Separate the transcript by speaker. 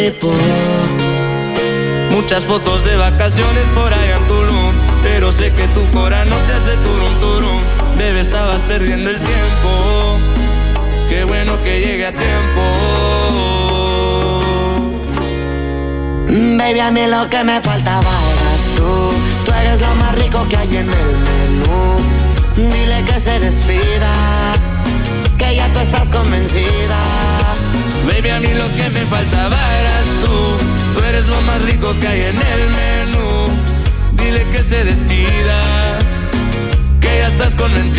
Speaker 1: Muchas fotos de vacaciones por allá en Tulum, pero sé que tu cora no te hace turum turum. Bebé, estabas perdiendo el tiempo. Qué bueno que llegue a tiempo.
Speaker 2: Baby, a mí lo que me faltaba eras tú. Tú eres lo más rico que hay en el menú. Dile que se despida, que ya tú estás convencida.
Speaker 1: Baby, a mí lo que me faltaba eras tú. Tú eres lo más rico que hay en el menú. Dile que se despida, que ya estás convencida.